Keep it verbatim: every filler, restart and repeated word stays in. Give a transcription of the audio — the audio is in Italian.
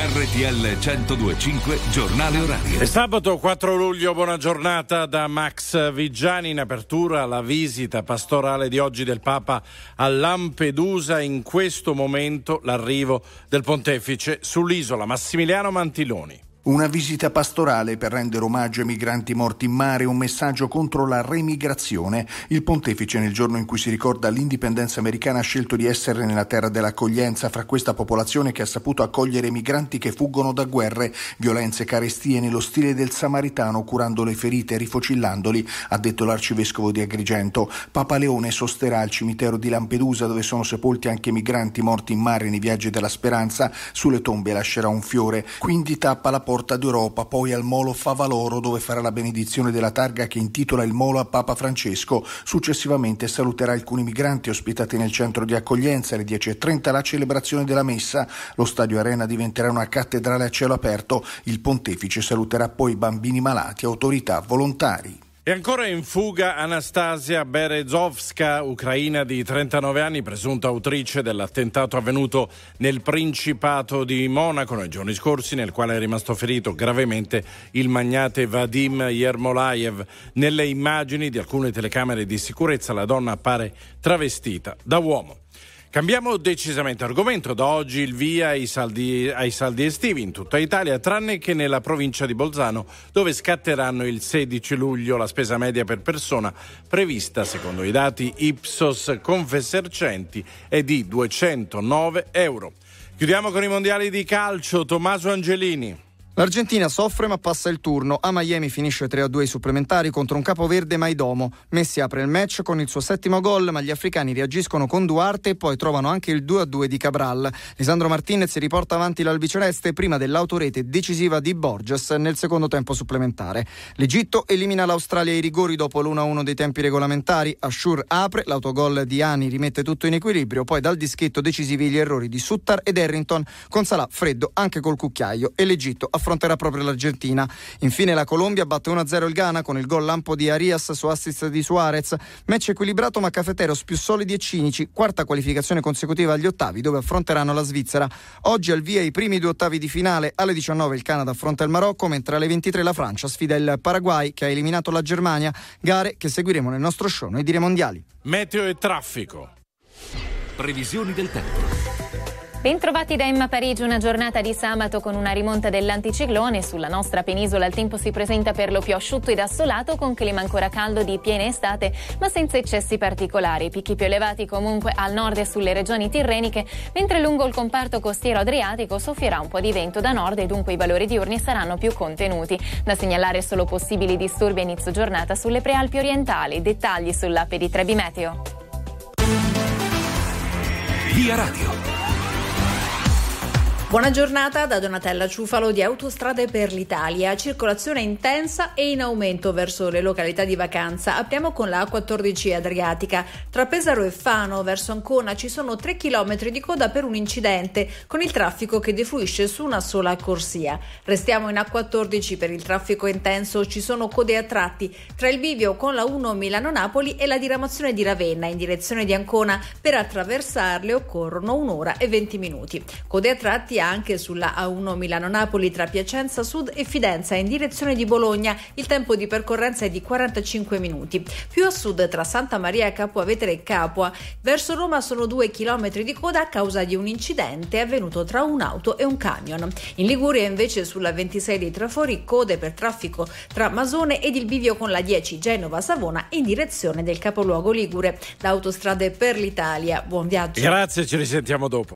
R T L centodue e cinque giornale orario. È sabato quattro luglio, buona giornata da Max Vigiani. In apertura la visita pastorale di oggi del Papa a Lampedusa. In questo momento l'arrivo del pontefice sull'isola. Massimiliano Mantiloni. Una visita pastorale per rendere omaggio ai migranti morti in mare, un messaggio contro la remigrazione. Il pontefice, nel giorno in cui si ricorda l'indipendenza americana, ha scelto di essere nella terra dell'accoglienza fra questa popolazione che ha saputo accogliere migranti che fuggono da guerre, violenze, carestie, nello stile del samaritano, curando le ferite, rifocillandoli, ha detto l'arcivescovo di Agrigento. Papa Leone sosterrà al cimitero di Lampedusa, dove sono sepolti anche migranti morti in mare nei viaggi della speranza. Sulle tombe lascerà un fiore. Quindi tappa la porta Porta d'Europa, poi al Molo Favaloro, dove farà la benedizione della targa che intitola il Molo a Papa Francesco. Successivamente saluterà alcuni migranti ospitati nel centro di accoglienza. Alle dieci e trenta la celebrazione della messa. Lo stadio Arena diventerà una cattedrale a cielo aperto. Il pontefice saluterà poi bambini malati, autorità, volontari. E ancora in fuga Anastasia Berezovska, ucraina di trentanove anni, presunta autrice dell'attentato avvenuto nel Principato di Monaco nei giorni scorsi, nel quale è rimasto ferito gravemente il magnate Vadim Yermolayev. Nelle immagini di alcune telecamere di sicurezza la donna appare travestita da uomo. Cambiamo decisamente argomento. Da oggi il via ai saldi, ai saldi estivi in tutta Italia, tranne che nella provincia di Bolzano, dove scatteranno il sedici luglio. La spesa media per persona prevista, secondo i dati Ipsos Confesercenti, è di duecentonove euro. Chiudiamo con i mondiali di calcio. Tommaso Angelini. L'Argentina soffre ma passa il turno. A Miami finisce tre a due ai supplementari contro un capoverde Maidomo. Messi apre il match con il suo settimo gol, ma gli africani reagiscono con Duarte e poi trovano anche il due a due di Cabral. Lisandro Martinez riporta avanti l'albiceleste prima dell'autorete decisiva di Borges nel secondo tempo supplementare. L'Egitto elimina l'Australia ai rigori dopo l'uno a uno dei tempi regolamentari. Ashur apre, l'autogol di Ani rimette tutto in equilibrio, poi dal dischetto decisivi gli errori di Suttar ed Harrington, con Salah freddo anche col cucchiaio, e l'Egitto affronterà proprio l'Argentina. Infine la Colombia batte uno a zero il Ghana con il gol lampo di Arias su assist di Suarez. Match equilibrato ma Cafeteros più solidi e cinici, quarta qualificazione consecutiva agli ottavi, dove affronteranno la Svizzera. Oggi al via i primi due ottavi di finale. Alle diciannove il Canada affronta il Marocco, mentre alle ventitré la Francia sfida il Paraguay, che ha eliminato la Germania. Gare che seguiremo nel nostro show Noi dire mondiali. Meteo e traffico. Previsioni del tempo. Bentrovati da Emma Parigi, una giornata di sabato con una rimonta dell'anticiclone. Sulla nostra penisola il tempo si presenta per lo più asciutto ed assolato, con clima ancora caldo di piena estate, ma senza eccessi particolari. Picchi più elevati comunque al nord e sulle regioni tirreniche, mentre lungo il comparto costiero adriatico soffierà un po' di vento da nord e dunque i valori diurni saranno più contenuti. Da segnalare solo possibili disturbi a inizio giornata sulle prealpi orientali. Dettagli sull'app di Trebi Meteo. Via Radio. Buona giornata da Donatella Ciufalo di Autostrade per l'Italia. Circolazione intensa e in aumento verso le località di vacanza. Apriamo con la A quattordici Adriatica. Tra Pesaro e Fano verso Ancona ci sono tre chilometri di coda per un incidente, con il traffico che defluisce su una sola corsia. Restiamo in A quattordici per il traffico intenso. Ci sono code a tratti tra il bivio con la uno Milano-Napoli e la diramazione di Ravenna in direzione di Ancona. Per attraversarle occorrono un'ora e venti minuti. Code a tratti anche sulla A uno Milano-Napoli tra Piacenza Sud e Fidenza in direzione di Bologna. Il tempo di percorrenza è di quarantacinque minuti. Più a sud tra Santa Maria Capua Vetere e Capua verso Roma sono due chilometri di coda a causa di un incidente avvenuto tra un'auto e un camion. In Liguria invece sulla ventisei dei Trafori code per traffico tra Masone ed il bivio con la dieci Genova-Savona in direzione del capoluogo ligure. Da Autostrade per l'Italia, buon viaggio. Grazie, ci risentiamo dopo.